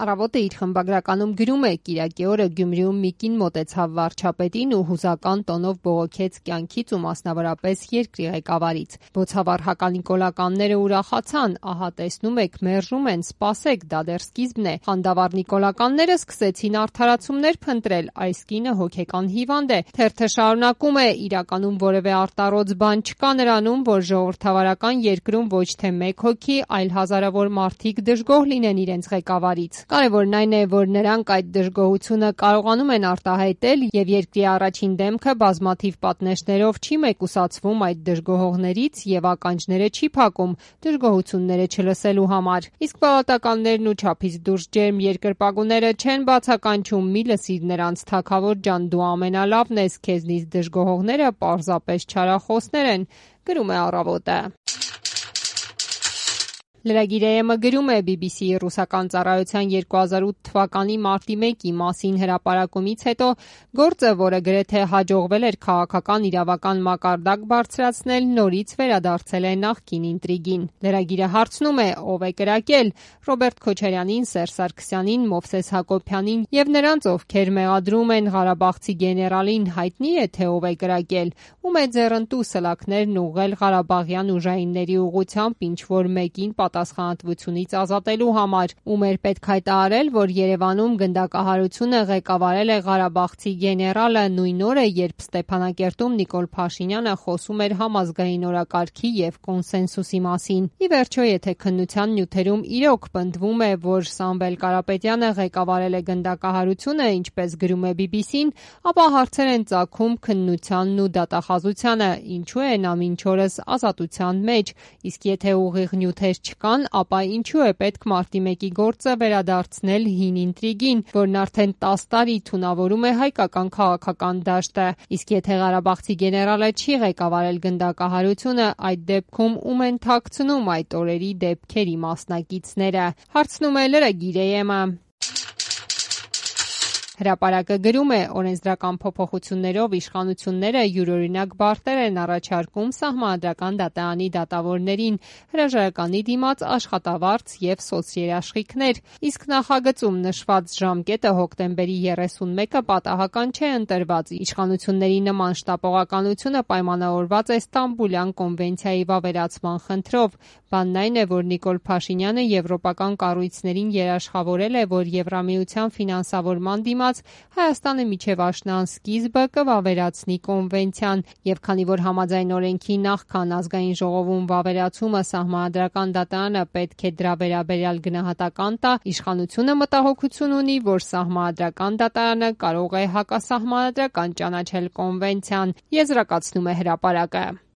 Առավոտը իր խմբագրականում գրում է. Կիրակի օրը Գյումրիում մի կին մոտեցավ վարչապետին ու հուզական տոնով բողոքեց կյանքից ու մասնավորապես երկրի ղեկավարից։ Բոցավառ հականիկոլականները ուրախացան, ահա տեսնում եք, մերժում են, սպասեք, դա դեռ սկիզբն է։ Խանդավառ նիկոլականները սկսեցին արդարացումներ փնտրել, այս կինը հոգեկան հիվանդ է։ Թերթը շարունակում է. իրականում որևէ արտառոց բան չկա նրանում, որ ժողովրդավարական երկրում ոչ թե մեկ հոգի, այլ հազարավոր մարդիկ դժգոհ լինեն իրենց ղեկավարից։ Կարևորն այն է, որ նրանք այդ դժգոհությունը կարողանում են արտահայտել եւ երկրի առաջին դեմքը բազմաթիվ պատնեշներով չի մեկուսացվում այդ դժգոհողներից եւ ականջները չի փակում դժգոհությունները չլսելու համար։ Իսկ պալատականներն ու չափից դուրս ջերմ երկրպագուները չեն բացականչում՝ մի լսիր նրանց, թագավոր ջան, դու ամենալավն ես, քեզնից դժգոհողները պարզապես չարախոսներ են, գրում է Առավոտը։ Լրագիր AM-ը գրում է. BBC-ի ռուսական ծառայության 2008 թվականի մարտի 1-ի մասին հրապարակումից հետո գործը, որը գրեթե հաջողվել էր քաղաքական իրավական մակարդակ բարձրացնել, նորից վերադարձել է նախկին ինտրիգին։ Լրագիրը հարցնում է. ով է կրակել Ռոբերտ Քոչարյանին, Սերժ Սարգսյանին, Մովսես Հակոբյանին եւ նրանց, ովքեր մեղադրում են Ղարաբաղցի գեներալին, հայտնի է թե ով է կրակել, ում է ձեռնտու սլաքներն ուղղել ղարաբաղյան ուժայինների ուղղությամբ ինչ որ մեկին պատասխանատվությունից ազատելու համար, ում էր պետք հայտարարել, որ Երևանում գնդակահարությունը ղեկավարել է Ղարաբաղցի գեներալը նույն օրը, երբ Ստեփանակերտում Նիկոլ Փաշինյանը խոսում էր համազգային օրակարգի եւ կոնսենսուսի մասին։ Ի վերջո, եթե քննության նյութերում իրոք պնդվում է, որ Սամվել Կարապետյանը ղեկավարել է գնդակահարությունը, ինչպես գրում է BBC-ն, ապա հարցեր են ծագում քննությանն ու դատախազությանը, ինչու է նա մինչ օրս ազատության մեջ, իսկ եթե ուղիղ նյութեր չկան, ապա ինչու է պետք մարտի 1-ի գործը վերադարձնել հին ինտրիգին, որն արդեն 10 տարի թունավորում է հայկական քաղաքական դաշտը։ Իսկ եթե Ղարաբաղցի գեներալը չի ղեկավարել գնդակահարությունը, այդ դեպքում ում են թաքցնում այդ օրերի դեպքերի մասնակիցները, հարցնում է լրագիր AM-ը։ Հրապարակը գրում է. օրենսդրական փոփոխություններով իշխանությունները յուրօրինակ բարտեր են առաջարկում Սահմանադրական դատարանի դատավորներին, հրաժարականի դիմաց աշխատավարձ եւ սոցերաշխիքներ, իսկ նախագծում նշված ժամկետը հոկտեմբերի 31-ը պատահական չէ ընտրված։ Իշխանությունների նման շտապողականությունը պայմանավորված է Ստամբուլյան կոնվենցիայի վավերացման խնդրով։ Բանն այն է, որ Նիկոլ Փաշինյանը եվրոպական կառույցներին երաշխավորել է, որ Եվրամիության ֆինանսավորման դիմաց Հայաստանը մինչև աշնան սկիզբը կվավերացնի կոնվենցիան, եւ քանի որ համաձայն օրենքի նախքան ազգային ժողովում վավերացումը Սահմանադրական դատարանը պետք է դրա վերաբերյալ գնահատական տա, իշխանությունը մտահոգություն ունի, որ Սահմանադրական դատարանը կարող է հակասահմանադրական ճանաչել կոնվենցիան, եզրակացնում է հրապարակը։